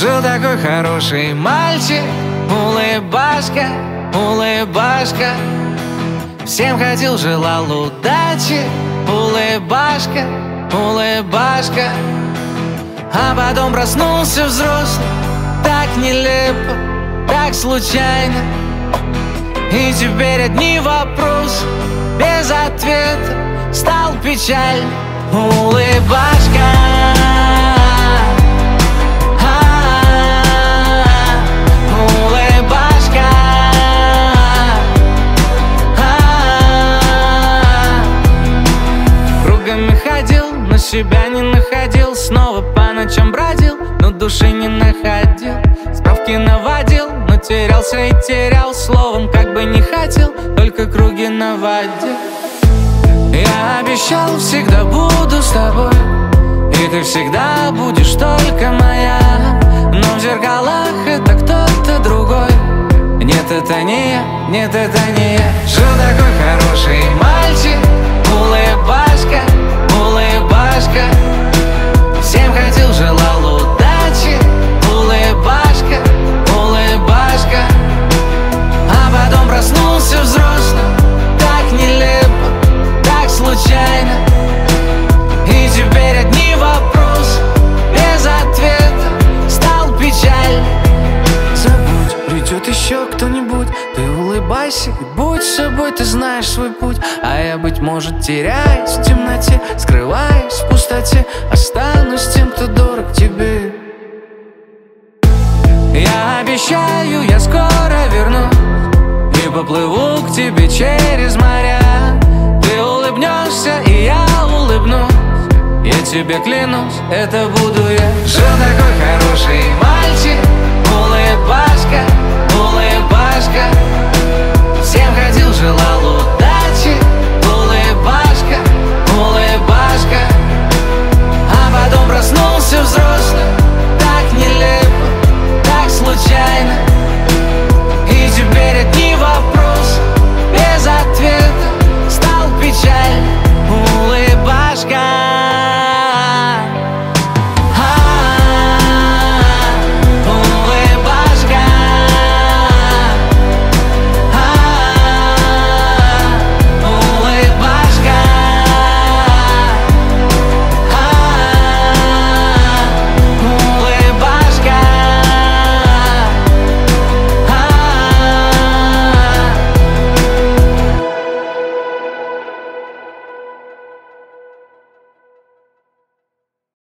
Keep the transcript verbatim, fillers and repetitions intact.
Жил такой хороший мальчик, улыбашка, улыбашка. Всем ходил, желал удачи, улыбашка, улыбашка. А потом проснулся взрослый, так нелепо, так случайно. И теперь одни вопросы без ответа, стал печаль. Улыбашка, улыбашка, кругами ходил, но себя не находил. Снова по ночам бродил, но души не находил. Справки наводил, но терялся и терял. Словом, как бы не хотел, только круги наводил. Я обещал, всегда буду с тобой, и ты всегда будешь только моя. Но в зеркалах это кто-то другой. Нет, это не я, нет, это не я. Жил такой хороший мальчик, улыбашка, улыбашка. Всем ходил, желал удачи, улыбашка, улыбашка. А потом проснулся взрослым, так нелепо, так случайно. И теперь одни вопросы без ответа, стал печаль. Забудь, придет еще кто-нибудь. Ты улыбайся и будь собой, ты знаешь свой путь. А я, быть может, теряюсь в темноте, скрываюсь в пустоте, останусь тем, кто дорог тебе. Я обещаю, я скоро вернусь и поплыву к тебе через моря. Ты улыбнешься, и я улыбнусь, я тебе клянусь, это буду я. Жил такой хороший мальчик,